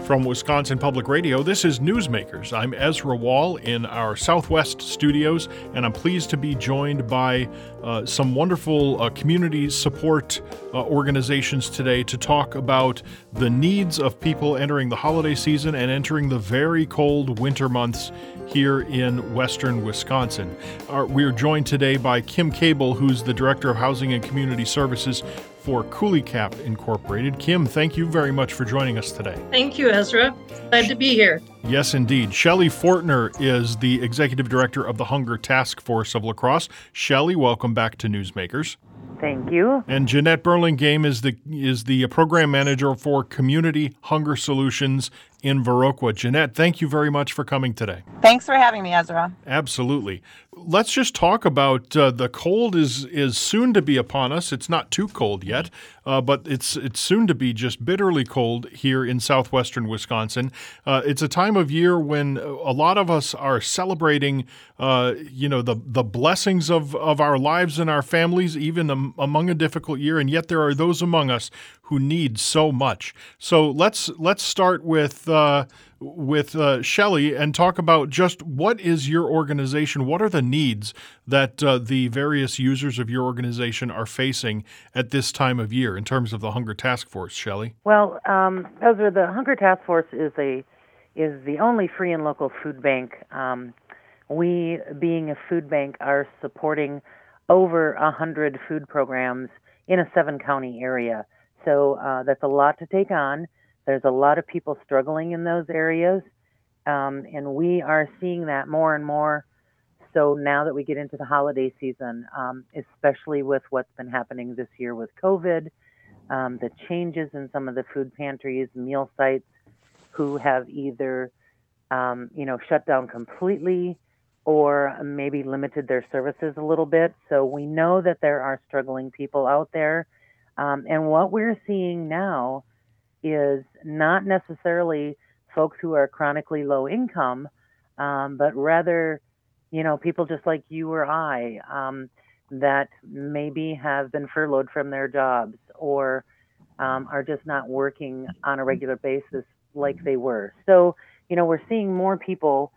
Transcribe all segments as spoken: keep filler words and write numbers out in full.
From Wisconsin Public Radio, this is Newsmakers. I'm Ezra Wall in our Southwest studios, and I'm pleased to be joined by uh, some wonderful uh, community support uh, organizations today to talk about the needs of people entering the holiday season and entering the very cold winter months here in western Wisconsin. Our, we are joined today by Kim Cable, who's the Director of Housing and Community Services for Coulee Cap Incorporated. Kim, thank you very much for joining us today. Thank you, Ezra. Glad to be here. Yes, indeed. Shelley Fortner is the Executive Director of the Hunger Task Force of La Crosse. Shelley, welcome back to Newsmakers. Thank you. And Jeanette Burlingame is the is the Program Manager for Community Hunger Solutions in Viroqua. Jeanette, thank you very much for coming today. Thanks for having me, Ezra. Absolutely. Let's just talk about uh, the cold is is soon to be upon us. It's not too cold yet, uh, but it's it's soon to be just bitterly cold here in southwestern Wisconsin. Uh, it's a time of year when a lot of us are celebrating, uh, you know, the the blessings of, of our lives and our families, even am, among a difficult year. And yet there are those among us who need so much. So let's let's start with uh, with uh, Shelley and talk about just what is your organization? What are the needs that uh, the various users of your organization are facing at this time of year in terms of the Hunger Task Force, Shelley? Well, um, Ezra, the Hunger Task Force is a is the only free and local food bank. Um, we, being a food bank, are supporting over a hundred food programs in a seven-county area. So uh, that's a lot to take on. There's a lot of people struggling in those areas, um, and we are seeing that more and more. So now that we get into the holiday season, um, especially with what's been happening this year with COVID, um, the changes in some of the food pantries, meal sites, who have either, um, you know, shut down completely or maybe limited their services a little bit. So we know that there are struggling people out there. Um, and what we're seeing now is not necessarily folks who are chronically low income, um, but rather, you know, people just like you or I um, that maybe have been furloughed from their jobs or um, are just not working on a regular basis like they were. So, you know, we're seeing more people,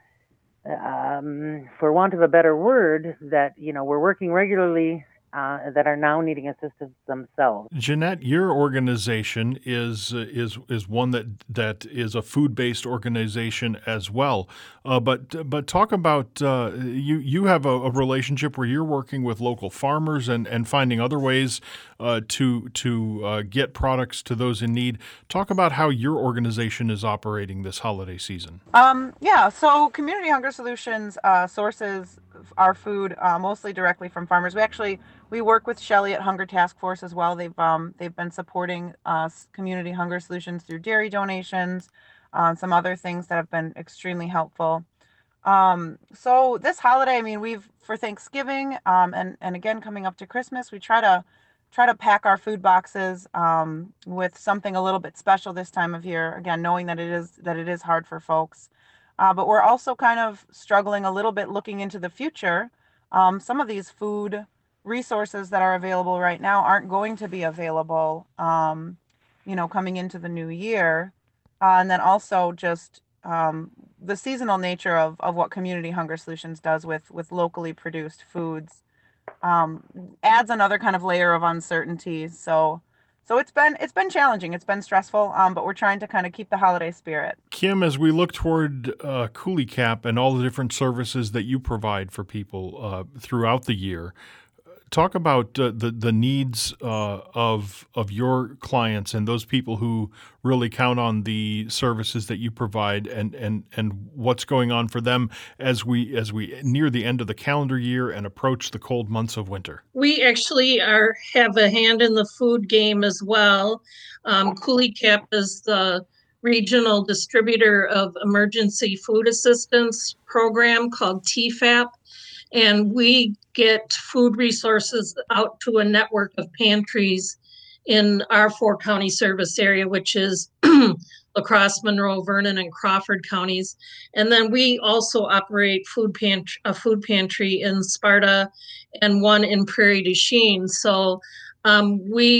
um, for want of a better word, that, you know, we're working regularly Uh, that are now needing assistance themselves. Jeanette, your organization is uh, is is one that that is a food-based organization as well. Uh, but but talk about uh, you you have a, a relationship where you're working with local farmers and, and finding other ways uh, to to uh, get products to those in need. Talk about how your organization is operating this holiday season. Um, yeah, so Community Hunger Solutions uh, sources our food uh, mostly directly from farmers. We actually we work with Shelley at Hunger Task Force as well. They've um, they've been supporting uh, Community Hunger Solutions through dairy donations, uh, some other things that have been extremely helpful. Um, so this holiday, I mean, we've for Thanksgiving um, and and again coming up to Christmas, we try to try to pack our food boxes um, with something a little bit special this time of year. Again, knowing that it is that it is hard for folks. Uh, but we're also kind of struggling a little bit looking into the future. Um, some of these food resources that are available right now aren't going to be available, um, you know, coming into the new year. Uh, and then also just um, the seasonal nature of, of what Community Hunger Solutions does with, with locally produced foods um, adds another kind of layer of uncertainty. So So it's been it's been challenging. It's been stressful, um, but we're trying to kind of keep the holiday spirit. Kim, as we look toward uh, Coulee Cap and all the different services that you provide for people uh, throughout the year, talk about uh, the the needs uh, of of your clients and those people who really count on the services that you provide, and, and, and what's going on for them as we as we near the end of the calendar year and approach the cold months of winter. We actually are have a hand in the food game as well. Um, Coulee Cap is the regional distributor of emergency food assistance program called T FAP. And we get food resources out to a network of pantries in our four county service area, which is La Crosse, Monroe, Vernon, and Crawford counties. And then we also operate food pantry, a food pantry in Sparta and one in Prairie du Chien. So um, we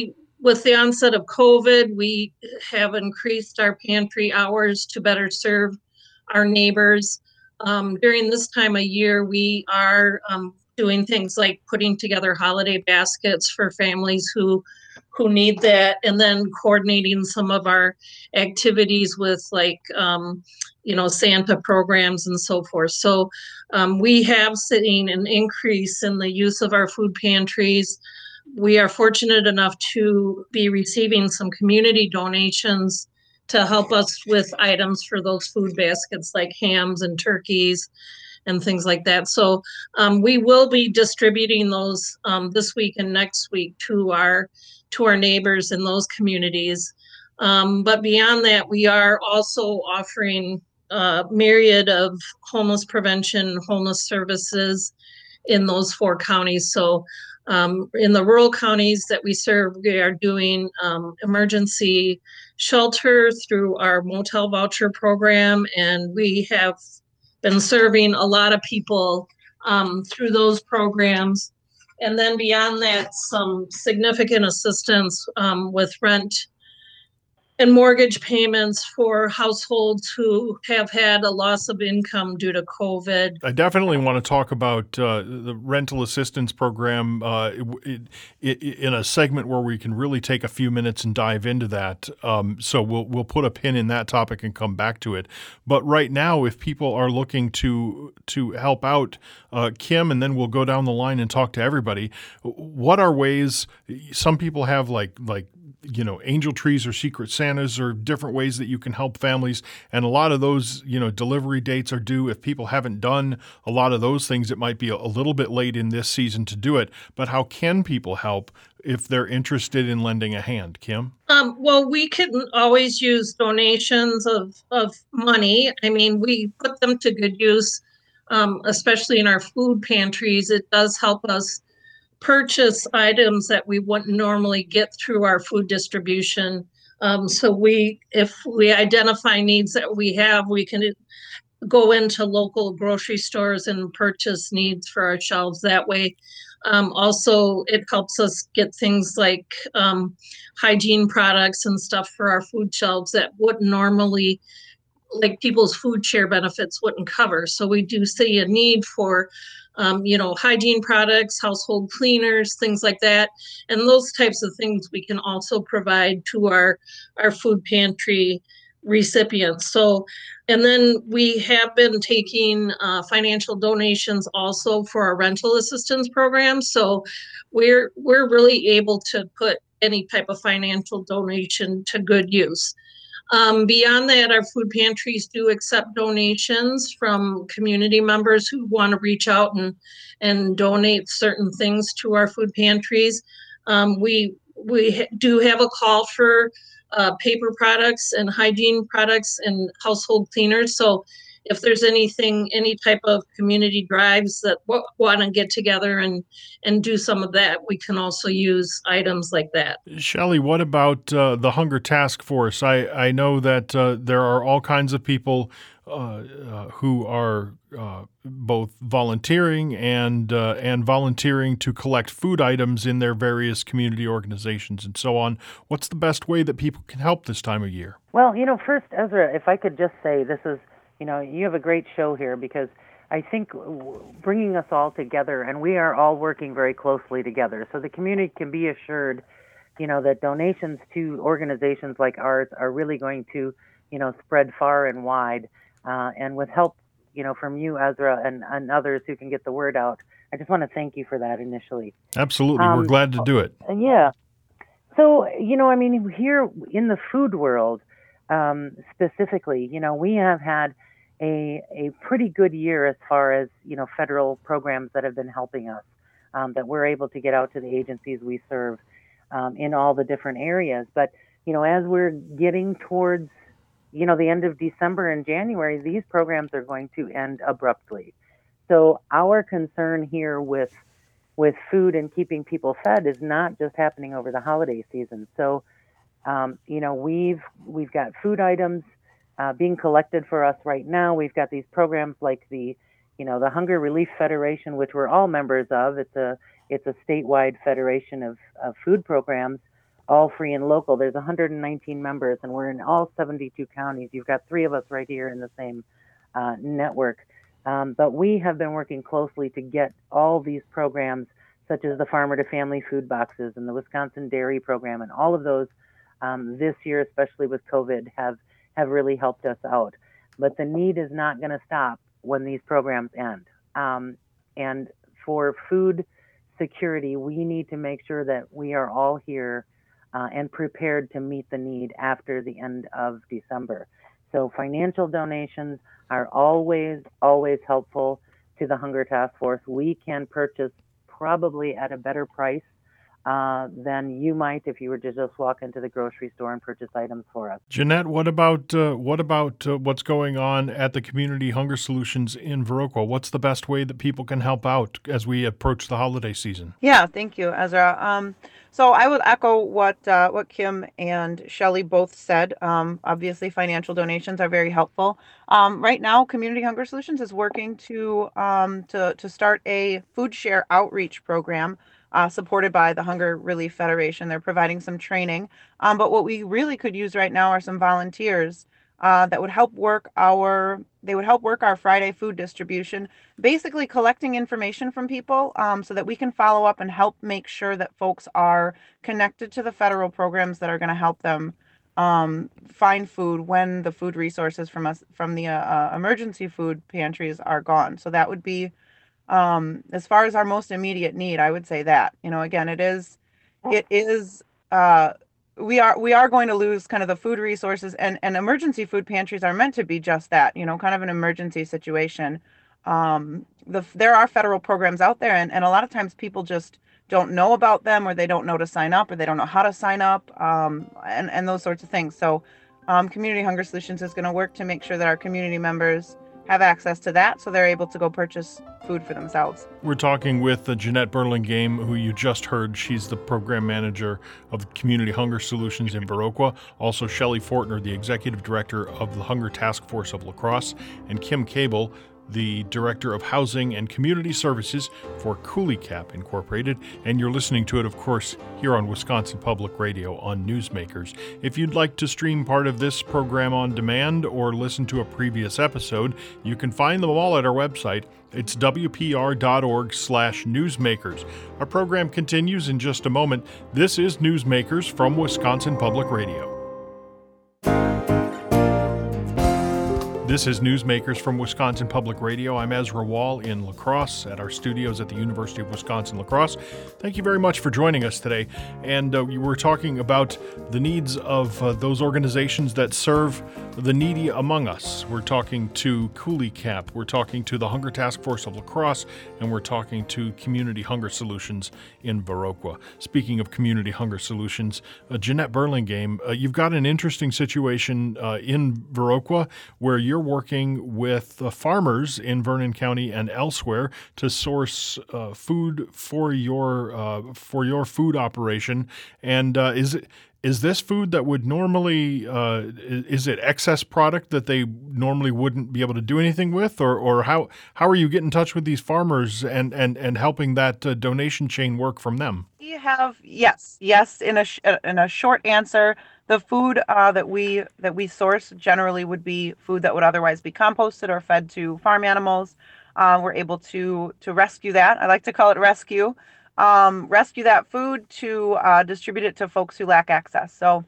with the onset of COVID, we have increased our pantry hours to better serve our neighbors. Um, during this time of year, we are um, doing things like putting together holiday baskets for families who who need that, and then coordinating some of our activities with like um, you know, Santa programs and so forth. So um, we have seen an increase in the use of our food pantries. We are fortunate enough to be receiving some community donations to help us with items for those food baskets like hams and turkeys and things like that. So um, we will be distributing those um, this week and next week to our to our neighbors in those communities. Um, but beyond that, we are also offering a myriad of homeless prevention, homeless services in those four counties. So um, in the rural counties that we serve, we are doing um, emergency shelter through our motel voucher program, and we have been serving a lot of people um, through those programs. And then beyond that, some significant assistance um, with rent and mortgage payments for households who have had a loss of income due to COVID. I definitely want to talk about uh, the rental assistance program uh, it, it, in a segment where we can really take a few minutes and dive into that. Um, so we'll we'll put a pin in that topic and come back to it. But right now, if people are looking to to help out, uh, Kim, and then we'll go down the line and talk to everybody. What are ways? Some people have like like. you know, angel trees or secret Santas or different ways that you can help families. And a lot of those, you know, delivery dates are due. If people haven't done a lot of those things, it might be a little bit late in this season to do it. But how can people help if they're interested in lending a hand? Kim? Um, well, we can always use donations of, of money. I mean, we put them to good use, um, especially in our food pantries. It does help us purchase items that we wouldn't normally get through our food distribution. Um, so we, if we identify needs that we have, we can go into local grocery stores and purchase needs for our shelves that way. Um, also, it helps us get things like um, hygiene products and stuff for our food shelves that wouldn't normally, like people's food share benefits wouldn't cover. So we do see a need for Um, you know, hygiene products, household cleaners, things like that. And those types of things we can also provide to our, our food pantry recipients. So, and then we have been taking uh, financial donations also for our rental assistance program. So we're, we're really able to put any type of financial donation to good use. Um, beyond that, our food pantries do accept donations from community members who want to reach out and, and donate certain things to our food pantries. Um, we we ha- do have a call for uh, paper products and hygiene products and household cleaners. So if there's anything, any type of community drives that w- want to get together and, and do some of that, we can also use items like that. Shelley, what about uh, the Hunger Task Force? I, I know that uh, there are all kinds of people uh, uh, who are uh, both volunteering and uh, and volunteering to collect food items in their various community organizations and so on. What's the best way that people can help this time of year? Well, you know, first, Ezra, if I could just say this is, you know, you have a great show here because I think bringing us all together, and we are all working very closely together, so the community can be assured, you know, that donations to organizations like ours are really going to, you know, spread far and wide. Uh, and with help, you know, from you, Ezra, and, and others who can get the word out, I just want to thank you for that initially. Absolutely. Um, We're glad to do it. Yeah. So, you know, I mean, here in the food world, um, specifically, you know, we have had a a pretty good year as far as, you know, federal programs that have been helping us, um, that we're able to get out to the agencies we serve um, in all the different areas. But, you know, as we're getting towards, you know, the end of December and January, these programs are going to end abruptly. So our concern here with with food and keeping people fed is not just happening over the holiday season. So, um, you know, we've we've got food items uh, being collected for us right now. We've got these programs like the, you know, the Hunger Relief Federation, which we're all members of. It's a it's a statewide federation of, of food programs all free and local. There's one hundred nineteen members, and we're in all seventy-two counties. You've got three of us right here in the same uh, network. Um, but we have been working closely to get all these programs, such as the Farmer to Family Food Boxes and the Wisconsin Dairy Program, and all of those um, this year, especially with COVID, have, have really helped us out. But the need is not going to stop when these programs end. Um, and for food security, we need to make sure that we are all here uh, and prepared to meet the need after the end of December. So financial donations are always, always helpful to the Hunger Task Force. We can purchase probably at a better price uh, than you might if you were to just walk into the grocery store and purchase items for us. Jeanette, what about uh, what about uh, what's going on at the Community Hunger Solutions in Viroqua? What's the best way that people can help out as we approach the holiday season? Yeah, thank you, Ezra. Um, so I would echo what uh, what Kim and Shelley both said. Um, obviously, financial donations are very helpful. Um, right now, Community Hunger Solutions is working to um, to to start a food share outreach program uh, supported by the Hunger Relief Federation. They're providing some training, um, but what we really could use right now are some volunteers uh, that would help work our they would help work our Friday food distribution, basically collecting information from people um, so that we can follow up and help make sure that folks are connected to the federal programs that are going to help them um, find food when the food resources from us from the uh, uh, emergency food pantries are gone. So that would be um, as far as our most immediate need. I would say that, you know, again, it is it is. Uh, we are we are going to lose kind of the food resources, and, and emergency food pantries are meant to be just that, you know, kind of an emergency situation. Um, the, there are federal programs out there, and, and a lot of times people just don't know about them, or they don't know to sign up, or they don't know how to sign up, um, and, and those sorts of things. So um, Community Hunger Solutions is going to work to make sure that our community members have access to that so they're able to go purchase food for themselves. We're talking with uh, Jeanette Burlingame, who you just heard. She's the program manager of the Community Hunger Solutions in Viroqua. Also, Shelley Fortner, the executive director of the Hunger Task Force of La Crosse, and Kim Cable, the Director of Housing and Community Services for Coulee Cap Incorporated, and you're listening to it, of course, here on Wisconsin Public Radio on Newsmakers. If you'd like to stream part of this program on demand or listen to a previous episode, you can find them all at our website. It's w p r dot org slash newsmakers. Our program continues in just a moment. This is Newsmakers from Wisconsin Public Radio. This is Newsmakers from Wisconsin Public Radio. I'm Ezra Wall in La Crosse at our studios at the University of Wisconsin-La Crosse. Thank you very much for joining us today. And uh, we were talking about the needs of uh, those organizations that serve the needy among us. We're talking to Coulee Cap, we're talking to the Hunger Task Force of La Crosse, and we're talking to Community Hunger Solutions in Viroqua. Speaking of Community Hunger Solutions, uh, Jeanette Burlingame, uh, you've got an interesting situation uh, in Viroqua where you're working with uh, farmers in Vernon County and elsewhere to source uh, food for your uh, for your food operation. And uh, is it is this food that would normally uh, is it excess product that they normally wouldn't be able to do anything with, or or how how are you getting in touch with these farmers and and and helping that uh, donation chain work from them? We have yes, yes. In a sh- in a short answer, the food uh, that we that we source generally would be food that would otherwise be composted or fed to farm animals. Uh, we're able to to rescue that. I like to call it rescue. Um, rescue that food to uh, distribute it to folks who lack access. So,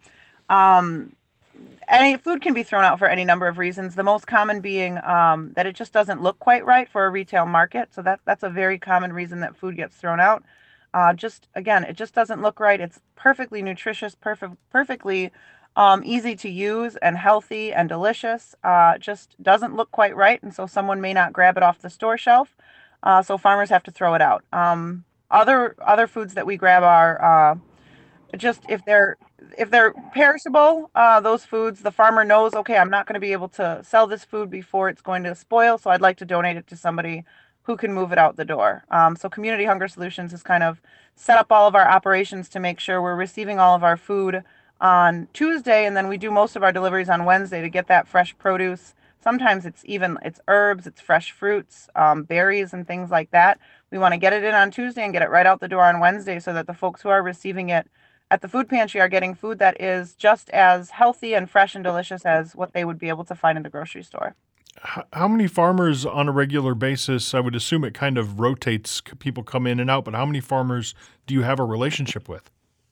um, any food can be thrown out for any number of reasons. The most common being um, that it just doesn't look quite right for a retail market. So that that's a very common reason that food gets thrown out. Uh, just again, it just doesn't look right. It's perfectly nutritious, perfect, perfectly um, easy to use and healthy and delicious. Uh, just doesn't look quite right, and so someone may not grab it off the store shelf. Uh, so farmers have to throw it out. Um, other other foods that we grab are uh, just if they're if they're perishable. Uh, those foods, the farmer knows, okay, I'm not going to be able to sell this food before it's going to spoil, so I'd like to donate it to somebody who can move it out the door. Um, so Community Hunger Solutions has kind of set up all of our operations to make sure we're receiving all of our food on Tuesday, and then we do most of our deliveries on Wednesday to get that fresh produce. Sometimes it's even, it's herbs, it's fresh fruits, um, berries, and things like that. We want to get it in on Tuesday and get it right out the door on Wednesday so that the folks who are receiving it at the food pantry are getting food that is just as healthy and fresh and delicious as what they would be able to find in the grocery store. How many farmers on a regular basis? I would assume it kind of rotates. People come in and out, but how many farmers do you have a relationship with?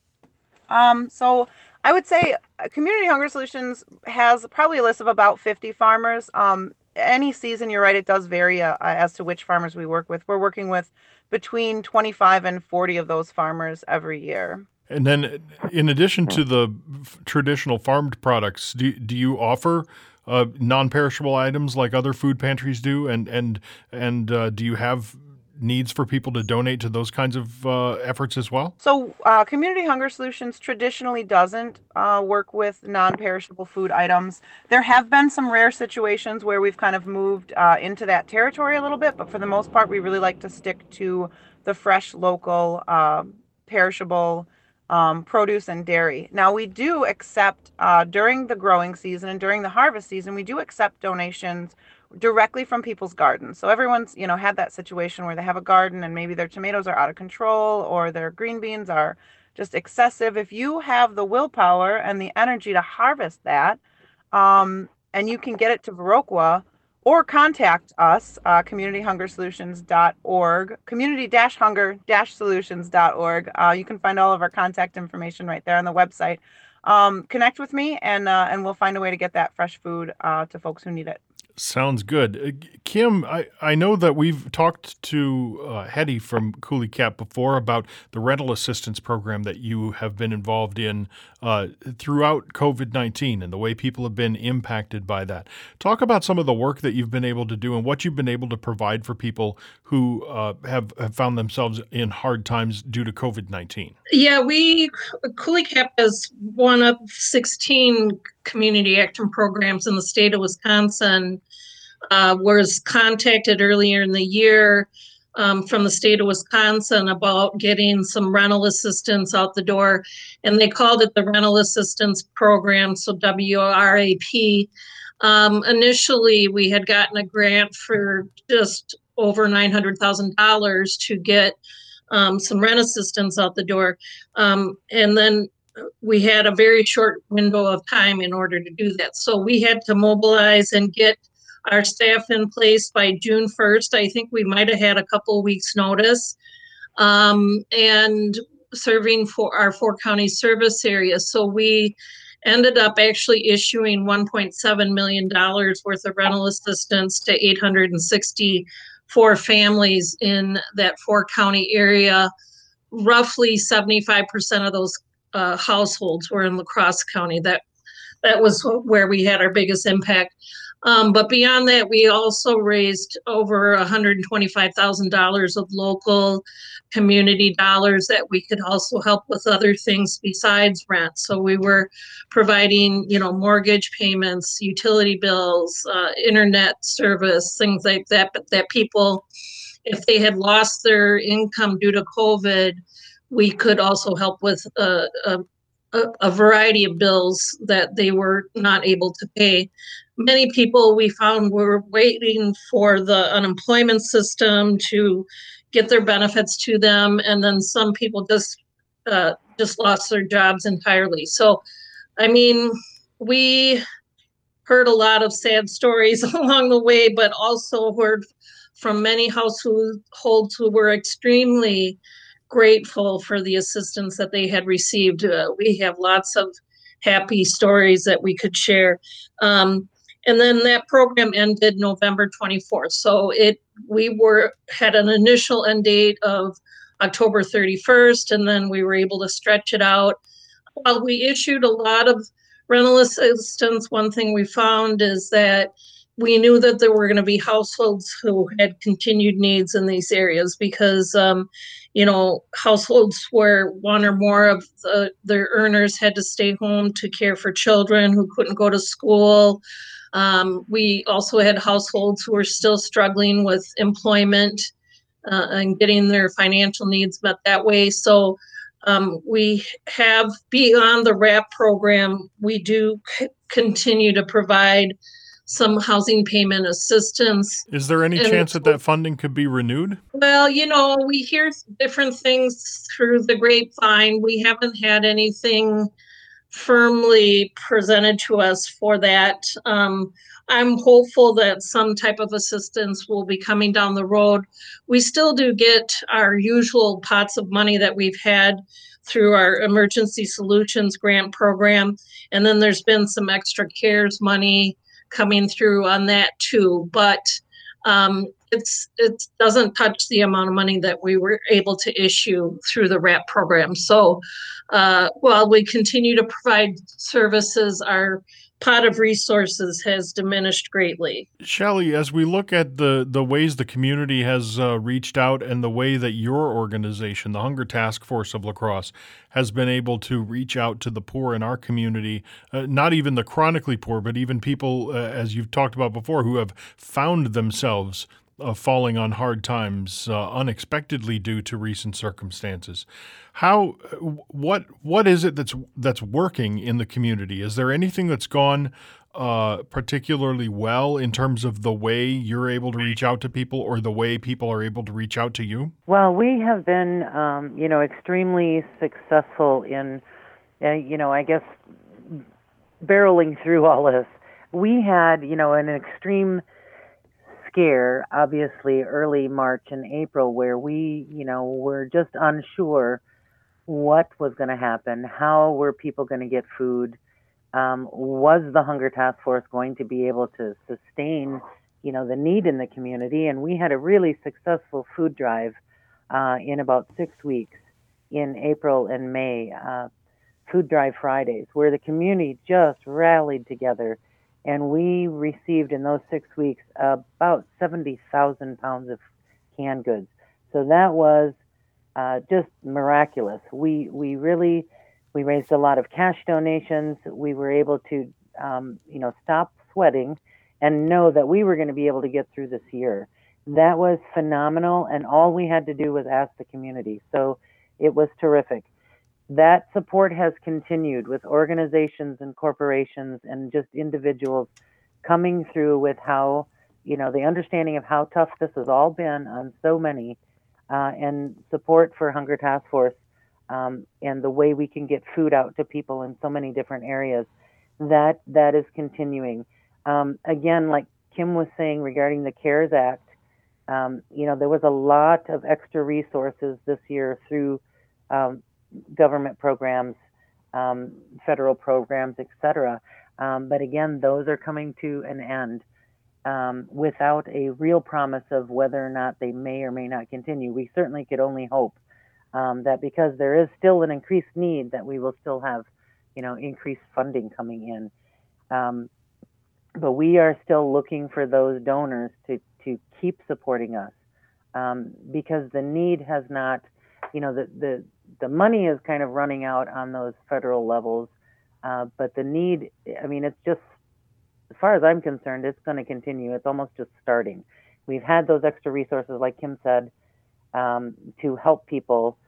Um, so I would say uh, Community Hunger Solutions has probably a list of about fifty farmers. Um, any season, you're right, it does vary uh, as to which farmers we work with. We're working with between twenty-five and forty of those farmers every year. And then, in addition to the f- traditional farmed products, do do you offer uh, non-perishable items like other food pantries do? And and and uh, do you have needs for people to donate to those kinds of uh, efforts as well? So, uh, Community Hunger Solutions traditionally doesn't uh, work with non-perishable food items. There have been some rare situations where we've kind of moved uh, into that territory a little bit, but for the most part, we really like to stick to the fresh, local, uh, perishable um, produce and dairy. Now, we do accept uh, during the growing season and during the harvest season, we do accept donations directly from people's gardens. So everyone's, you know, had that situation where they have a garden and maybe their tomatoes are out of control or their green beans are just excessive. If you have the willpower and the energy to harvest that, um, and you can get it to Viroqua, or contact us, uh, community hunger solutions dot org, community hunger solutions dot org. Uh, you can find all of our contact information right there on the website. Um, connect with me, and uh, and we'll find a way to get that fresh food uh, to folks who need it. Sounds good. Uh, Kim, I, I know that we've talked to uh, Hetty from Coulee Cap before about the rental assistance program that you have been involved in uh, throughout COVID nineteen and the way people have been impacted by that. Talk about some of the work that you've been able to do and what you've been able to provide for people who uh, have, have found themselves in hard times due to COVID nineteen. Yeah, we, Coulee Cap is one of sixteen community action programs in the state of Wisconsin. Uh, was contacted earlier in the year um, from the state of Wisconsin about getting some rental assistance out the door, and they called it the Rental Assistance Program, so W R A P. Um, initially, we had gotten a grant for just over nine hundred thousand dollars to get um, some rent assistance out the door, um, and then we had a very short window of time in order to do that. So we had to mobilize and get our staff in place by June first. I think we might have had a couple of weeks notice, um, and serving for our four county service areas. So we ended up actually issuing one point seven million dollars worth of rental assistance to eight hundred sixty-four families in that four county area. Roughly seventy-five percent of those uh, households were in La Crosse County. That that was where we had our biggest impact. Um, but beyond that, we also raised over one hundred twenty-five thousand dollars of local community dollars that we could also help with other things besides rent. So we were providing, you know, mortgage payments, utility bills, uh, internet service, things like that, but that people, if they had lost their income due to COVID, we could also help with a, a, a variety of bills that they were not able to pay. Many people we found were waiting for the unemployment system to get their benefits to them, and then some people just uh, just lost their jobs entirely. So, I mean, we heard a lot of sad stories along the way, but also heard from many households who were extremely grateful for the assistance that they had received. Uh, we have lots of happy stories that we could share. Um, And then that program ended November twenty-fourth. So it we were had an initial end date of October thirty-first, and then we were able to stretch it out. While we issued a lot of rental assistance, one thing we found is that we knew that there were going to be households who had continued needs in these areas because, um, you know, households where one or more of the, their earners had to stay home to care for children who couldn't go to school. Um, we also had households who were still struggling with employment uh, and getting their financial needs met that way. So um, we have, beyond the RAP program, we do c- continue to provide some housing payment assistance. Is there any And chance that that funding could be renewed? Well, you know, we hear different things through the grapevine. We haven't had anything firmly presented to us for that. Um, I'm hopeful that some type of assistance will be coming down the road. We still do get our usual pots of money that we've had through our Emergency Solutions Grant Program. And then there's been some extra CARES money coming through on that too. But um, it's it doesn't touch the amount of money that we were able to issue through the RAP program. So uh, while we continue to provide services, our pot of resources has diminished greatly. Shelley, as we look at the, the ways the community has uh, reached out and the way that your organization, the Hunger Task Force of La Crosse, has been able to reach out to the poor in our community, uh, not even the chronically poor, but even people, uh, as you've talked about before, who have found themselves uh, falling on hard times uh, unexpectedly due to recent circumstances. How, what, what is it that's that's working in the community? Is there anything that's gone uh, particularly well in terms of the way you're able to reach out to people, or the way people are able to reach out to you? Well, we have been, um, you know, extremely successful in, uh, you know, I guess, barreling through all this. We had, you know, an extreme scare, obviously, early March and April, where we, you know, were just unsure what was going to happen, how were people going to get food, um, was the Hunger Task Force going to be able to sustain, you know, the need in the community. And we had a really successful food drive uh, in about six weeks in April and May, uh, Food Drive Fridays, where the community just rallied together. And we received in those six weeks about seventy thousand pounds of canned goods. So that was uh, just miraculous. We we really we raised a lot of cash donations. We were able to um, you know stop sweating and know that we were going to be able to get through this year. That was phenomenal, and all we had to do was ask the community. So it was terrific. That support has continued with organizations and corporations and just individuals coming through with how, you know, the understanding of how tough this has all been on so many, uh, and support for Hunger Task Force, um, and the way we can get food out to people in so many different areas. That that is continuing. Um, again, like Kim was saying regarding the CARES Act, um, you know, there was a lot of extra resources this year through um, government programs, um, federal programs, et cetera. Um, but again, those are coming to an end um, without a real promise of whether or not they may or may not continue. We certainly could only hope um, that because there is still an increased need, that we will still have, you know, increased funding coming in. Um, but we are still looking for those donors to, to keep supporting us um, because the need has not, you know, the, the the money is kind of running out on those federal levels, uh, but the need, I mean, it's just, as far as I'm concerned, it's going to continue. It's almost just starting. We've had those extra resources, like Kim said, um, to help people,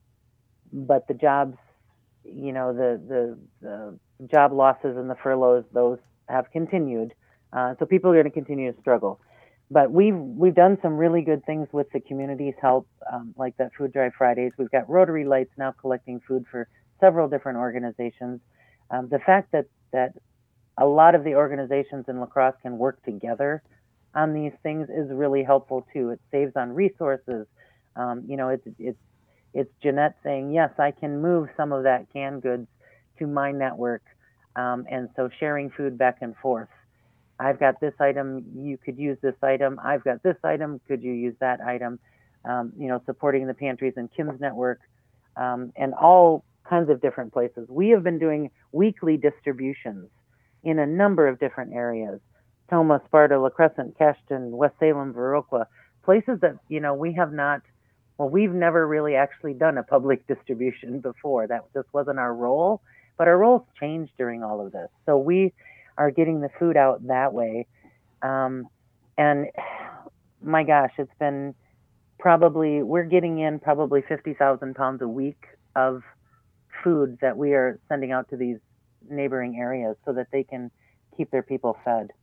but the jobs, you know, the, the, the job losses and the furloughs, those have continued. Uh, so people are going to continue to struggle. But we've, we've done some really good things with the community's help, um, like that Food Drive Fridays. We've got Rotary Lights now collecting food for several different organizations. Um, the fact that, that a lot of the organizations in La Crosse can work together on these things is really helpful too. It saves on resources. Um, you know, it's, it's, it's Jeanette saying, yes, I can move some of that canned goods to my network. Um, and so sharing food back and forth. I've got this item, you could use this item. I've got this item, could you use that item? Um, you know, supporting the pantries and Kim's network, um, and all kinds of different places. We have been doing weekly distributions in a number of different areas. Toma, Sparta, La Crescent, Cashton, West Salem, Viroqua, places that, you know, we have not, well, we've never really actually done a public distribution before. That just wasn't our role, but our roles changed during all of this. So we are getting the food out that way. Um, and my gosh, it's been probably, we're getting in probably fifty thousand pounds a week of food that we are sending out to these neighboring areas so that they can keep their people fed.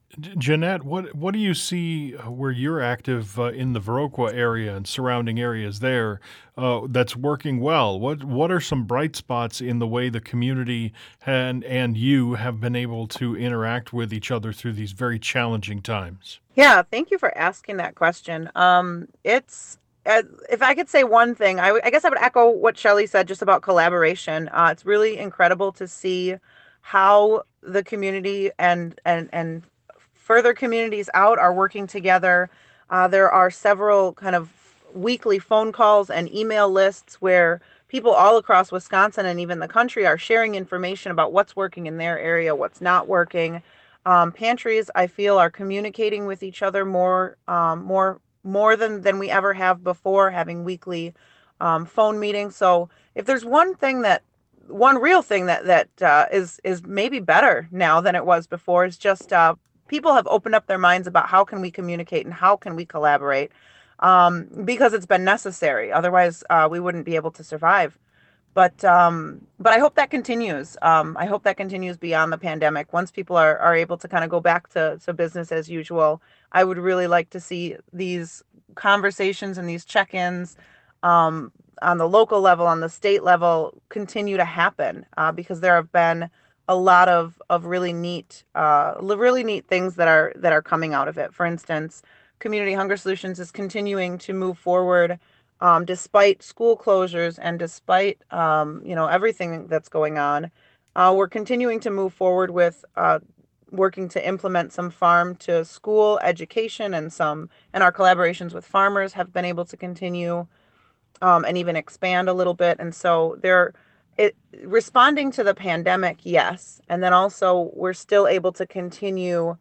J- Jeanette, what what do you see uh, where you're active uh, in the Viroqua area and surrounding areas there uh, that's working well? What what are some bright spots in the way the community and and you have been able to interact with each other through these very challenging times? Yeah, thank you for asking that question. Um, it's uh, if I could say one thing, I, w- I guess I would echo what Shelley said just about collaboration. Uh, it's really incredible to see how the community and and and further communities out are working together. Uh, there are several kind of weekly phone calls and email lists where people all across Wisconsin and even the country are sharing information about what's working in their area, what's not working. Um, pantries, I feel, are communicating with each other more, um, more, more than than we ever have before, having weekly um, phone meetings. So, if there's one thing that, one real thing that that uh, is is maybe better now than it was before, is just uh, people have opened up their minds about how can we communicate and how can we collaborate, um, because it's been necessary. Otherwise, uh, we wouldn't be able to survive. But um, but I hope that continues. Um, I hope that continues beyond the pandemic. Once people are, are able to kind of go back to, to business as usual, I would really like to see these conversations and these check-ins um, on the local level, on the state level, continue to happen uh, because there have been a lot of, of really neat, uh, really neat things that are that are coming out of it. For instance, Community Hunger Solutions is continuing to move forward um, despite school closures and despite um, you know everything that's going on. Uh, we're continuing to move forward with uh, working to implement some farm to school education, and some and our collaborations with farmers have been able to continue um, and even expand a little bit. And so they're it, responding to the pandemic, yes, and then also we're still able to continue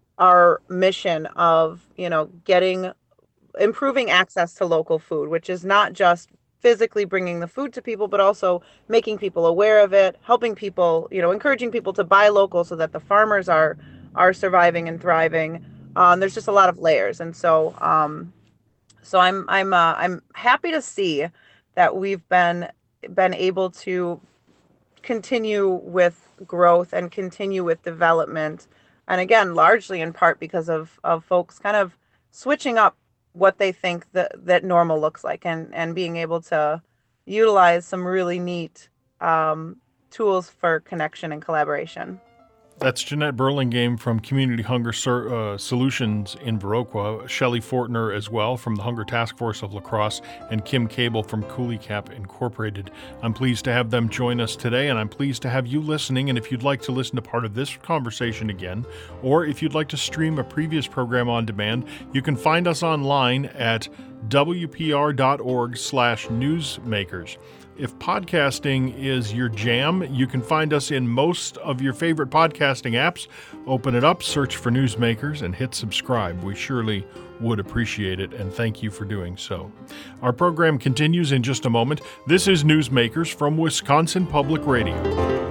our mission of you know getting improving access to local food, which is not just physically bringing the food to people, but also making people aware of it, helping people, you know, encouraging people to buy local so that the farmers are are surviving and thriving. Um, there's just a lot of layers, and so um, so I'm I'm uh, I'm happy to see that we've been been able to continue with growth and continue with development, and again, largely in part because of of folks kind of switching up what they think that that normal looks like, and and being able to utilize some really neat um, tools for connection and collaboration. That's Jeanette Burlingame from Community Hunger Sur- uh, Solutions in Viroqua, Shelley Fortner as well from the Hunger Task Force of La Crosse, and Kim Cable from Coulee Cap Incorporated. I'm pleased to have them join us today, and I'm pleased to have you listening. And if you'd like to listen to part of this conversation again, or if you'd like to stream a previous program on demand, you can find us online at w p r dot org slash newsmakers. If podcasting is your jam, you can find us in most of your favorite podcasting apps. Open it up, search for Newsmakers, and hit subscribe. We surely would appreciate it, and thank you for doing so. Our program continues in just a moment. This is Newsmakers from Wisconsin Public Radio.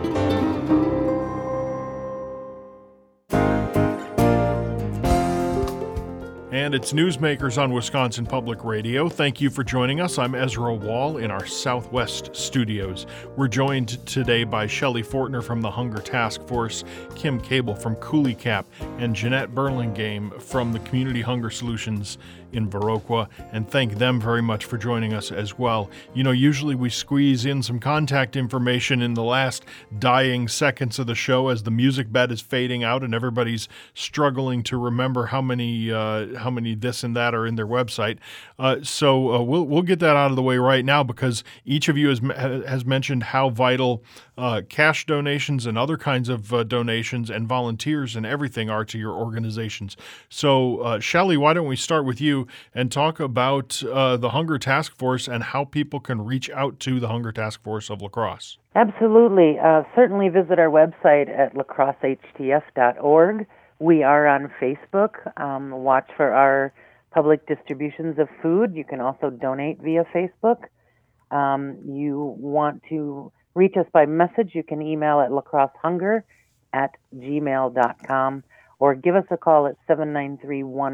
And it's Newsmakers on Wisconsin Public Radio. Thank you for joining us. I'm Ezra Wall in our Southwest studios. We're joined today by Shelley Fortner from the Hunger Task Force, Kim Cable from Coulee Cap, and Jeanette Burlingame from the Community Hunger Solutions in Viroqua, and thank them very much for joining us as well. You know, usually we squeeze in some contact information in the last dying seconds of the show as the music bed is fading out and everybody's struggling to remember how many uh, how many this and that are in their website. Uh, so uh, we'll we'll get that out of the way right now, because each of you has has mentioned how vital uh, cash donations and other kinds of uh, donations and volunteers and everything are to your organizations. So uh, Shelley, why don't we start with you and talk about uh, the Hunger Task Force and how people can reach out to the Hunger Task Force of La Crosse. Absolutely. Uh, certainly visit our website at la crosse h t f dot org. We are on Facebook. Um, watch for our public distributions of food. You can also donate via Facebook. Um, you want to reach us by message, you can email at lacrossehunger at gmail dot com or give us a call at seven nine three, one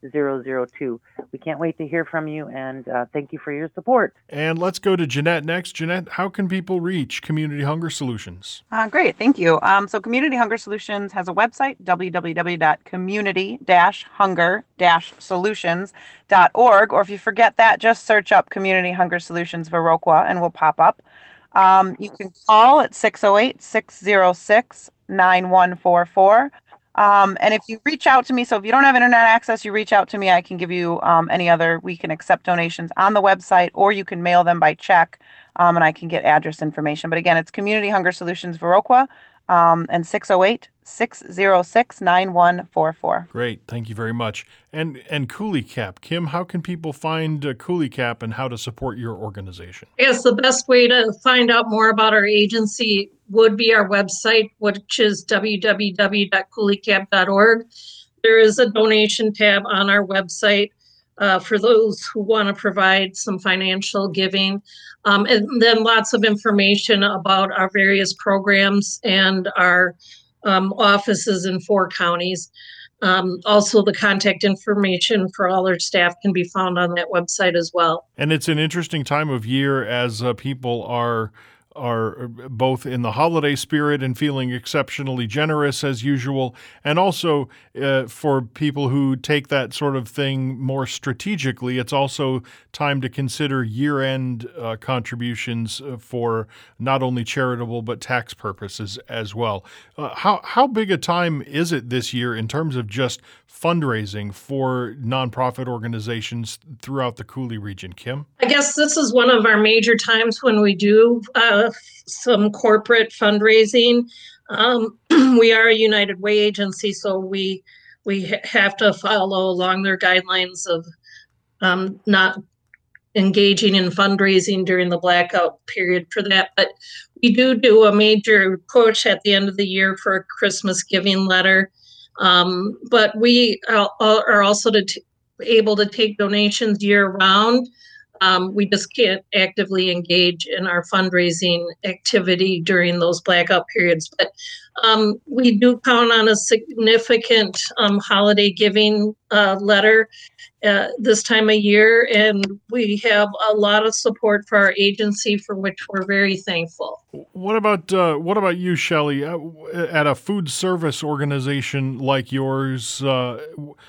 zero zero two. We can't wait to hear from you, and uh, thank you for your support. And let's go to Jeanette next. Jeanette, how can people reach Community Hunger Solutions? Uh, great, thank you. Um, so Community Hunger Solutions has a website, w w w dot community dash hunger dash solutions dot org, or if you forget that, just search up Community Hunger Solutions Viroqua and we'll pop up. Um, you can call at six oh eight, six oh six, nine one four four. Um, and if you reach out to me, so if you don't have internet access, you reach out to me, I can give you um, any other, we can accept donations on the website, or you can mail them by check, um, and I can get address information. But again, it's Community Hunger Solutions Viroqua, um, and six oh eight, six oh six, nine one four four. Great. Thank you very much. And and Coulee Cap. Kim, how can people find uh, Coulee Cap and how to support your organization? Yes, the best way to find out more about our agency would be our website, which is w w w dot coulee cap dot org. There is a donation tab on our website uh, for those who want to provide some financial giving. Um, and then lots of information about our various programs and our um, offices in four counties. Um, also, the contact information for all our staff can be found on that website as well. And it's an interesting time of year as uh, people are are both in the holiday spirit and feeling exceptionally generous as usual, and also uh, for people who take that sort of thing more strategically, it's also time to consider year-end uh, contributions for not only charitable but tax purposes as well. Uh, how how big a time is it this year in terms of just fundraising for nonprofit organizations throughout the Coulee region, Kim? I guess this is one of our major times when we do uh, some corporate fundraising. Um, we are a United Way agency, so we we ha- have to follow along their guidelines of um, not engaging in fundraising during the blackout period for that. But we do do a major push at the end of the year for a Christmas giving letter. Um, but we are, are also to t- able to take donations year round. Um, we just can't actively engage in our fundraising activity during those blackout periods. But um, we do count on a significant um, holiday giving uh, letter uh, this time of year, and we have a lot of support for our agency, for which we're very thankful. What about uh, what about you, Shelley? Uh, at a food service organization like yours, uh,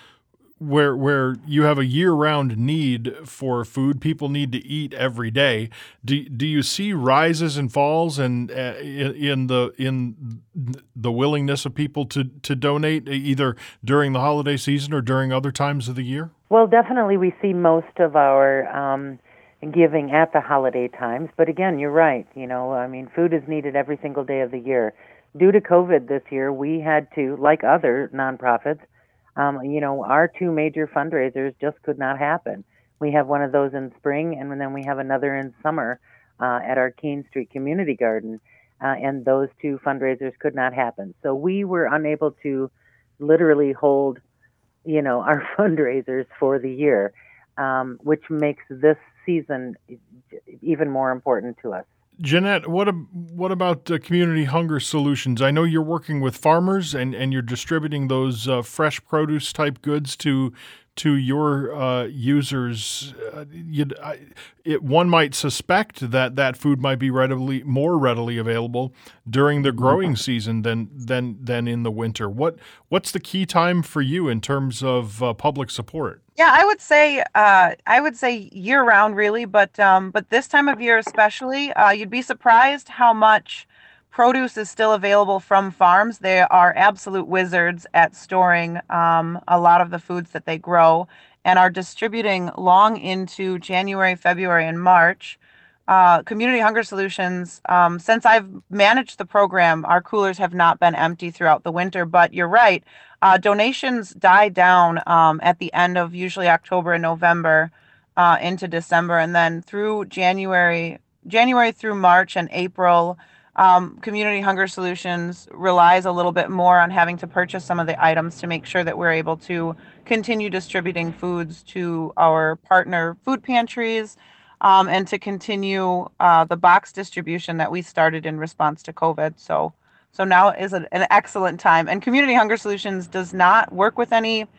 where where you have a year-round need for food, people need to eat every day. Do do you see rises and falls and uh, in, in the in the willingness of people to to donate either during the holiday season or during other times of the year? Well, definitely we see most of our um, giving at the holiday times. But again, you're right. You know, I mean, food is needed every single day of the year. Due to COVID this year, we had to, like other nonprofits, Um, you know, our two major fundraisers just could not happen. We have one of those in spring, and then we have another in summer uh, at our Keene Street Community Garden, uh, and those two fundraisers could not happen. So we were unable to literally hold, you know, our fundraisers for the year, um, which makes this season even more important to us. Jeanette, what what about uh, Community Hunger Solutions? I know you're working with farmers and, and you're distributing those uh, fresh produce type goods to to your uh, users. Uh, you'd, I, it, one might suspect that that food might be readily more readily available during the growing season than than than in the winter. What what's the key time for you in terms of uh, public support? Yeah, I would say uh, I would say year round, really, but um, but this time of year especially, uh, you'd be surprised how much produce is still available from farms. They are absolute wizards at storing um, a lot of the foods that they grow, and are distributing long into January, February, and March. Uh, Community Hunger Solutions, um, since I've managed the program, our coolers have not been empty throughout the winter, but you're right. Uh, donations die down um, at the end of usually October and November uh, into December, and then through January, January through March and April, um, Community Hunger Solutions relies a little bit more on having to purchase some of the items to make sure that we're able to continue distributing foods to our partner food pantries, um, and to continue uh, the box distribution that we started in response to COVID. So. So now is an, an excellent time. And Community Hunger Solutions does not work with any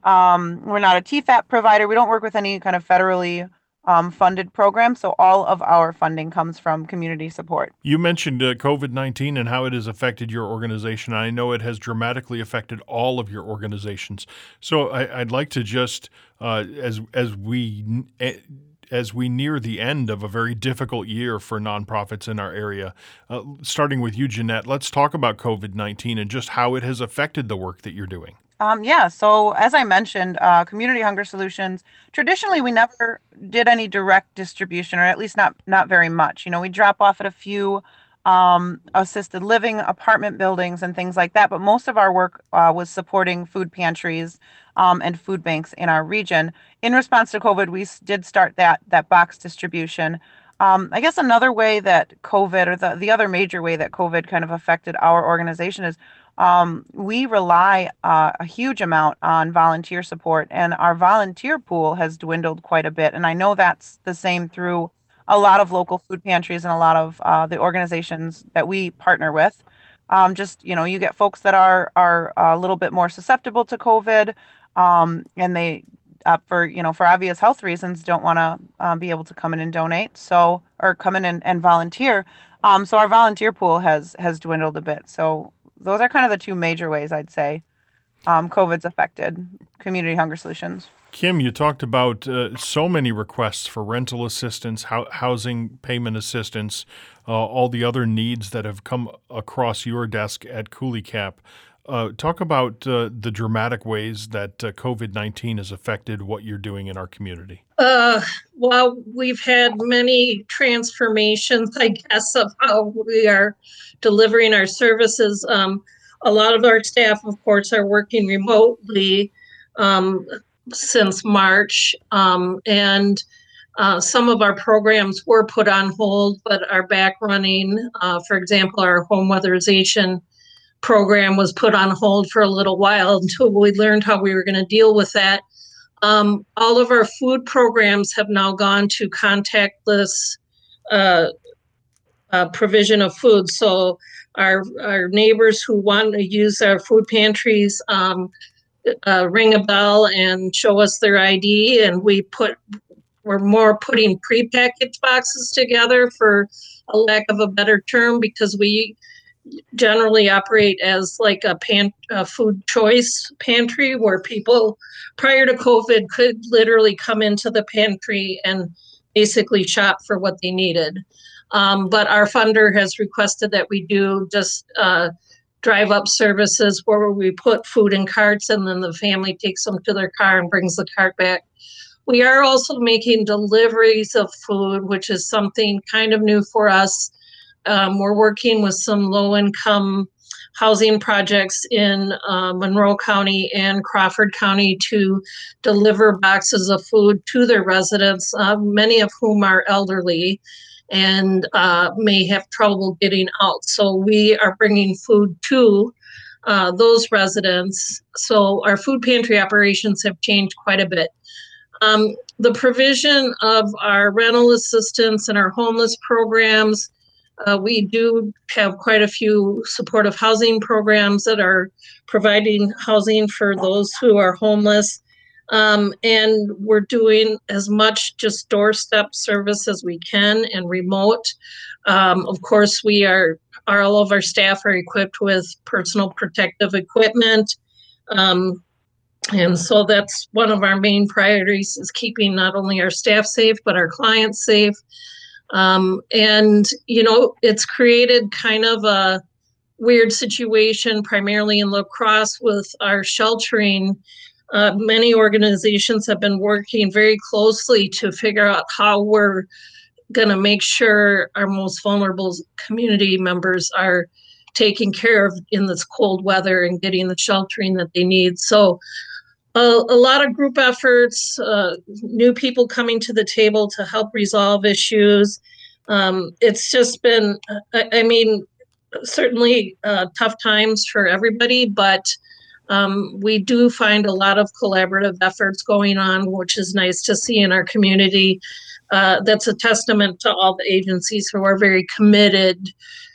Um, we're not a T FAP provider. We don't work with any kind of federally um, funded program. So all of our funding comes from community support. You mentioned uh, COVID nineteen and how it has affected your organization. I know it has dramatically affected all of your organizations. So I, I'd like to just, uh, as as we as we near the end of a very difficult year for nonprofits in our area, uh, starting with you, Jeanette, let's talk about COVID nineteen and just how it has affected the work that you're doing. Um, yeah, so as I mentioned, uh, Community Hunger Solutions, traditionally we never did any direct distribution, or at least not not very much. You know, we drop off at a few um, assisted living apartment buildings and things like that, but most of our work uh, was supporting food pantries um, and food banks in our region. In response to COVID, we s- did start that that box distribution. Um, I guess another way that COVID, or the, the other major way that COVID kind of affected our organization is um, we rely uh, a huge amount on volunteer support, and our volunteer pool has dwindled quite a bit. And I know that's the same through a lot of local food pantries and a lot of uh, the organizations that we partner with. Um, just, you know, you get folks that are are a little bit more susceptible to COVID, um, and they, uh, for you know, for obvious health reasons, don't want to um, be able to come in and donate, so or come in and, and volunteer. Um, so our volunteer pool has has dwindled a bit. So those are kind of the two major ways I'd say um, COVID's affected Community Hunger Solutions. Kim, you talked about uh, so many requests for rental assistance, hou- housing payment assistance, uh, all the other needs that have come across your desk at CooleyCap. Uh, talk about uh, the dramatic ways that uh, COVID nineteen has affected what you're doing in our community. Uh, well, we've had many transformations, I guess, of how we are delivering our services. Um, a lot of our staff, of course, are working remotely um, since March, um, and uh, some of our programs were put on hold, but are back running. Uh, for example, our home weatherization program was put on hold for a little while until we learned how we were going to deal with that. Um, all of our food programs have now gone to contactless uh, uh, provision of food. So our our neighbors who want to use our food pantries um, uh, ring a bell and show us their I D, and we put we're more putting prepackaged boxes together, for a lack of a better term, because we generally operate as like a pan, a food choice pantry, where people prior to COVID could literally come into the pantry and basically shop for what they needed. Um, but our funder has requested that we do just uh, drive up services where we put food in carts and then the family takes them to their car and brings the cart back. We are also making deliveries of food, which is something kind of new for us. Um, we're working with some low-income housing projects in uh, Monroe County and Crawford County to deliver boxes of food to their residents, uh, many of whom are elderly and uh, may have trouble getting out. So we are bringing food to uh, those residents. So our food pantry operations have changed quite a bit. Um, the provision of our rental assistance and our homeless programs, Uh, we do have quite a few supportive housing programs that are providing housing for those who are homeless. Um, and we're doing as much just doorstep service as we can and remote. Um, of course, we are, our, all of our staff are equipped with personal protective equipment. Um, and so that's one of our main priorities, is keeping not only our staff safe, but our clients safe. Um, and, you know, it's created kind of a weird situation, primarily in La Crosse, with our sheltering. Uh, many organizations have been working very closely to figure out how we're going to make sure our most vulnerable community members are taken care of in this cold weather and getting the sheltering that they need. So a, a lot of group efforts, uh, new people coming to the table to help resolve issues. Um, it's just been, I, I mean, certainly uh, tough times for everybody, but um, we do find a lot of collaborative efforts going on, which is nice to see in our community. Uh, that's a testament to all the agencies who are very committed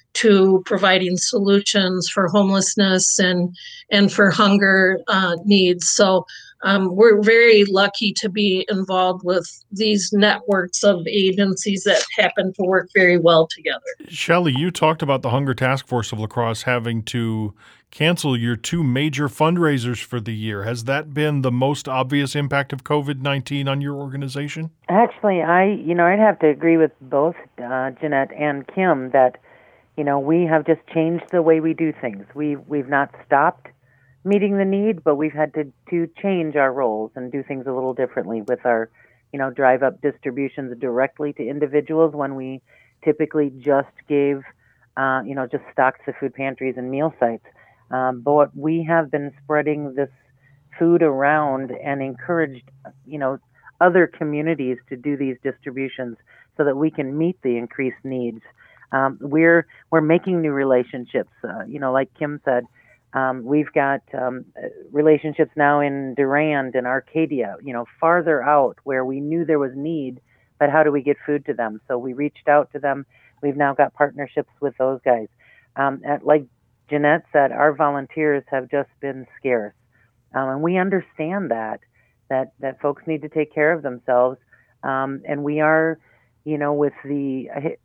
to providing solutions for homelessness and and for hunger uh, needs. So Um, we're very lucky to be involved with these networks of agencies that happen to work very well together. Shelley, you talked about the Hunger Task Force of La Crosse having to cancel your two major fundraisers for the year. Has that been the most obvious impact of COVID nineteen on your organization? Actually, I, you know, I'd have to agree with both uh, Jeanette and Kim that, you know, we have just changed the way we do things. We we've not stopped meeting the need, but we've had to to change our roles and do things a little differently with our, you know, drive up distributions directly to individuals when we typically just gave, uh, you know, just stocks to food pantries and meal sites. Um, but we have been spreading this food around and encouraged, you know, other communities to do these distributions so that we can meet the increased needs. Um, we're we're making new relationships. Uh, you know, like Kim said, um, we've got um, relationships now in Durand and Arcadia. You know, farther out where we knew there was need, but how do we get food to them? So we reached out to them. We've now got partnerships with those guys. Um, at, like Jeanette said, our volunteers have just been scarce, um, and we understand that that that folks need to take care of themselves. Um, and we are, you know, with the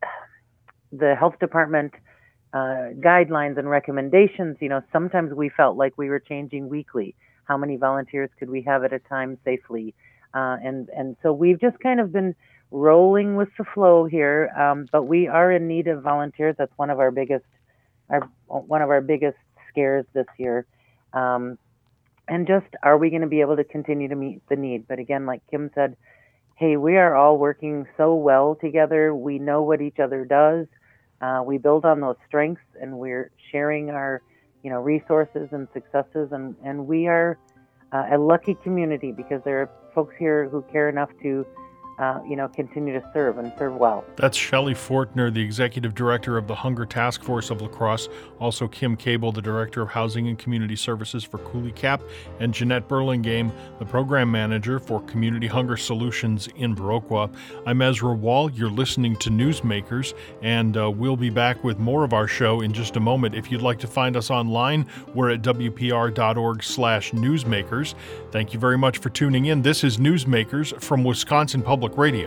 the health department uh, guidelines and recommendations. You know, sometimes we felt like we were changing weekly. How many volunteers could we have at a time safely? Uh, and and so we've just kind of been rolling with the flow here. Um, but we are in need of volunteers. That's one of our biggest. Our, one of our biggest scares this year. Um, and just, are we going to be able to continue to meet the need? But again, like Kim said, hey, we are all working so well together. We know what each other does. Uh, we build on those strengths, and we're sharing our, you know, resources and successes. And, and we are uh, a lucky community because there are folks here who care enough to Uh, you know, continue to serve and serve well. That's Shelley Fortner, the Executive Director of the Hunger Task Force of La Crosse, also Kim Cable, the Director of Housing and Community Services for Coulee Cap, and Jeanette Burlingame, the Program Manager for Community Hunger Solutions in Viroqua. I'm Ezra Wall. You're listening to Newsmakers, and uh, we'll be back with more of our show in just a moment. If you'd like to find us online, we're at w p r dot org slash newsmakers. Thank you very much for tuning in. This is Newsmakers from Wisconsin Public Radio.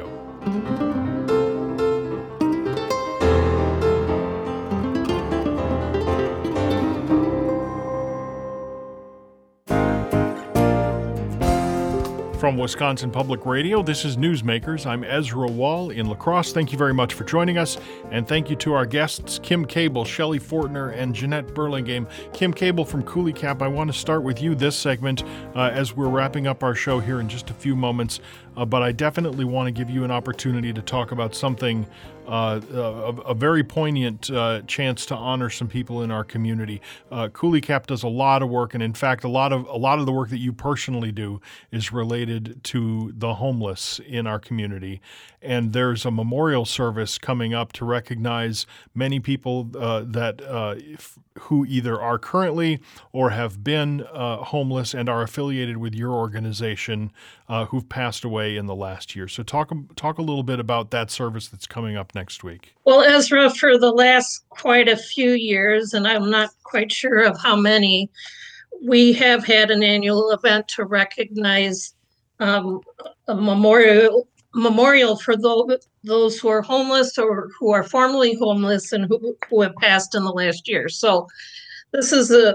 From Wisconsin Public Radio, this is Newsmakers. I'm Ezra Wall in La Crosse. Thank you very much for joining us, and thank you to our guests, Kim Cable, Shelley Fortner, and Jeanette Burlingame. Kim Cable from Coulee Cap, I want to start with you this segment uh, as we're wrapping up our show here in just a few moments, uh, but I definitely want to give you an opportunity to talk about something Uh, a, a very poignant uh, chance to honor some people in our community. Uh, Coulee Cap does a lot of work, and in fact, a lot of a lot of the work that you personally do is related to the homeless in our community. And there's a memorial service coming up to recognize many people uh, that uh, if, who either are currently or have been uh, homeless and are affiliated with your organization uh, who've passed away in the last year. So talk talk a little bit about that service that's coming up next week. Well, Ezra, for the last quite a few years, and I'm not quite sure of how many, we have had an annual event to recognize um, a memorial memorial for those, those who are homeless or who are formerly homeless and who, who have passed in the last year. So this is a,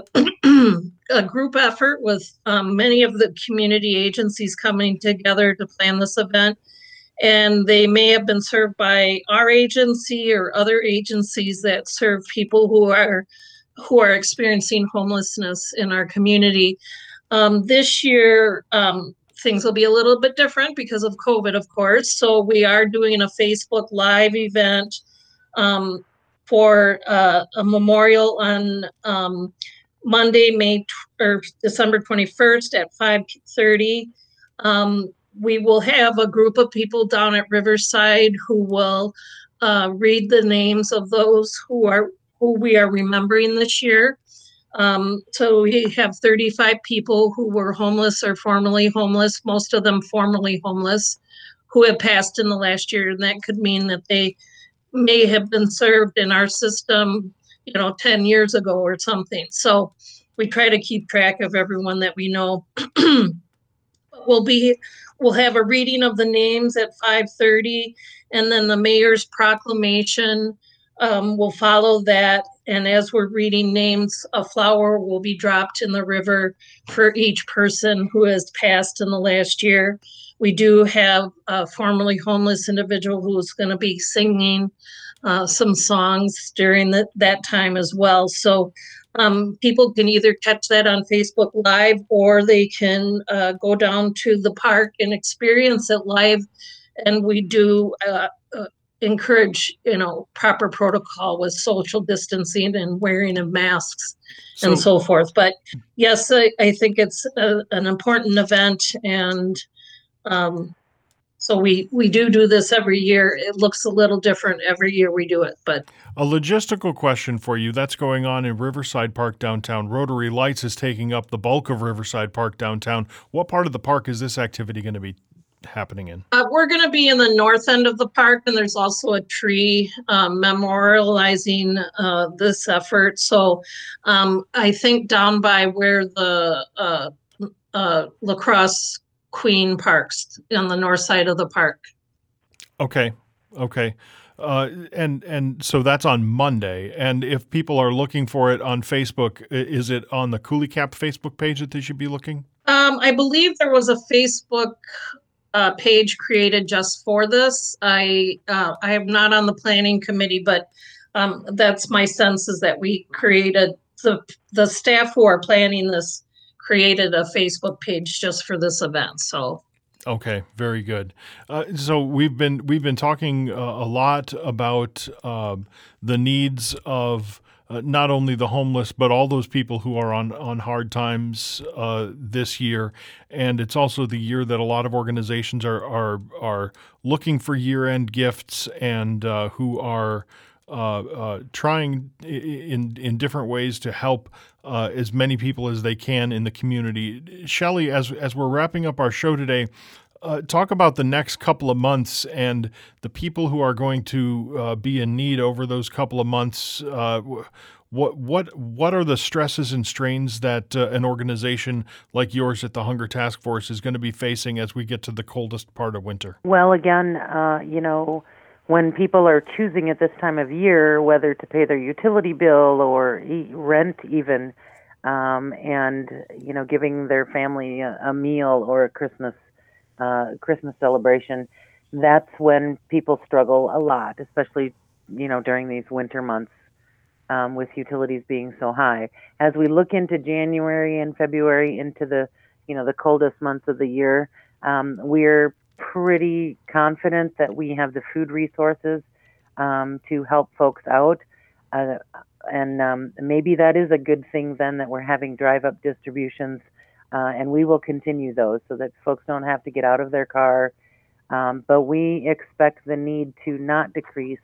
a group effort with um, many of the community agencies coming together to plan this event. And they may have been served by our agency or other agencies that serve people who are who are experiencing homelessness in our community. Um, this year, um, things will be a little bit different because of COVID, of course. So we are doing a Facebook Live event um, for uh, a memorial on um, Monday, May or December twenty-first at five thirty. Um, we will have a group of people down at Riverside who will uh, read the names of those who are who we are remembering this year. Um, so we have thirty-five people who were homeless or formerly homeless, most of them formerly homeless, who have passed in the last year. And that could mean that they may have been served in our system, you know, ten years ago or something. So we try to keep track of everyone that we know. we'll be we'll have a reading of the names at five thirty, and then the mayor's proclamation um, will follow that. And as we're reading names, a flower will be dropped in the river for each person who has passed in the last year. We do have a formerly homeless individual who is going to be singing uh, some songs during the, that time as well. So um, people can either catch that on Facebook Live, or they can uh, go down to the park and experience it live. And we do uh, uh, encourage, you know, proper protocol with social distancing and wearing of masks So- and so forth. But yes, I, I think it's a, an important event, and um, so we we do do this every year. It looks a little different every year we do it, but A logistical question for you. That's going on in Riverside Park downtown. Rotary Lights is taking up the bulk of Riverside Park downtown. What part of the park is this activity going to be happening in? uh, we're going to be in the north end of the park, and there's also a tree um, memorializing uh, this effort. So um, I think down by where the uh, uh, lacrosse queen parks on the north side of the park. Okay. Okay. Uh, and and so that's on Monday. And if people are looking for it on Facebook, i- is it on the Coulee Cap Facebook page that they should be looking? Um, I believe there was a Facebook uh, page created just for this. I uh, I am not on the planning committee, but um, that's my sense, is that we created the the staff who are planning this created a Facebook page just for this event. So Okay, very good. Uh, so we've been we've been talking uh, a lot about um the needs of uh, not only the homeless, but all those people who are on on hard times uh, this year. And it's also the year that a lot of organizations are are are looking for year end gifts, and uh, who are uh, uh, trying i- in in different ways to help uh, as many people as they can in the community. Shelley, as as we're wrapping up our show today, uh, talk about the next couple of months and the people who are going to uh, be in need over those couple of months. Uh, wh- what what what are the stresses and strains that uh, an organization like yours at the Hunger Task Force is going to be facing as we get to the coldest part of winter? Well, again, uh, you know, when people are choosing at this time of year whether to pay their utility bill or eat, rent even, um, and, you know, giving their family a, a meal or a Christmas uh, Christmas celebration, that's when people struggle a lot, especially, you know, during these winter months um, with utilities being so high. As we look into January and February, into the, you know, the coldest months of the year, um, we're pretty confident that we have the food resources um, to help folks out. Uh, and um, maybe that is a good thing then, that we're having drive-up distributions, uh, and we will continue those so that folks don't have to get out of their car. Um, but we expect the need to not decrease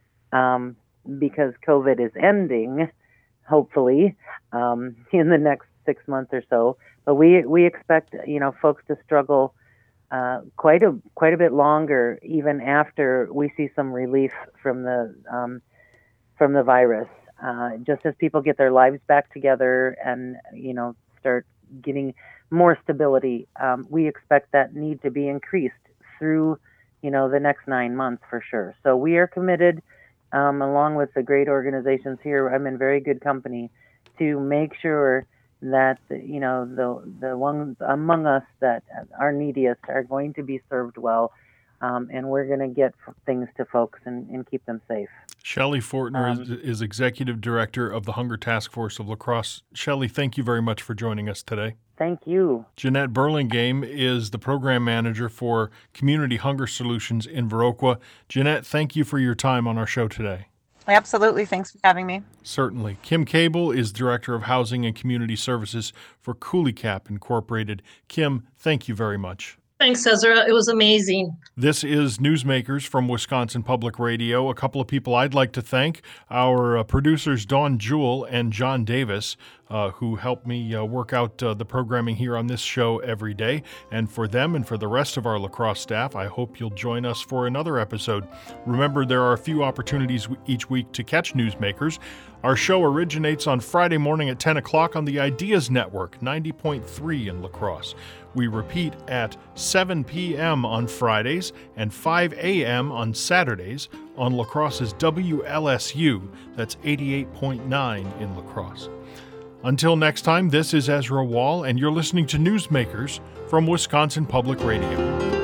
um, because COVID is ending, hopefully, um, in the next six months or so. But we we expect, you know, folks to struggle uh, quite a quite a bit longer, even after we see some relief from the um, from the virus. Uh, just as people get their lives back together and, you know, start getting more stability, um, we expect that need to be increased through, you know, the next nine months for sure. So we are committed, um, along with the great organizations here. I'm in very good company to make sure that, you know, the the ones among us that are neediest are going to be served well, um, and we're going to get things to folks and, and keep them safe. Shelley Fortner Um, is, is Executive Director of the Hunger Task Force of La Crosse. Shelley, thank you very much for joining us today. Thank you. Jeanette Burlingame is the Program Manager for Community Hunger Solutions in Viroqua. Jeanette, thank you for your time on our show today. Absolutely. Thanks for having me. Certainly. Kim Cable is Director of Housing and Community Services for Coulee Cap Incorporated. Kim, thank you very much. thanks, Ezra. It was amazing. This is Newsmakers from Wisconsin Public Radio. A couple of people I'd like to thank. Our uh, producers, Dawn Jewell and John Davis. uh, who help me uh, work out uh, the programming here on this show every day. And for them and for the rest of our lacrosse staff, I hope you'll join us for another episode. Remember, there are a few opportunities each week to catch Newsmakers. Our show originates on Friday morning at ten o'clock on the Ideas Network, ninety point three in La Crosse. We repeat at seven p.m. on Fridays and five a.m. on Saturdays on La Crosse's W L S U, that's eighty-eight point nine in La Crosse. Until next time, this is Ezra Wall, and you're listening to Newsmakers from Wisconsin Public Radio.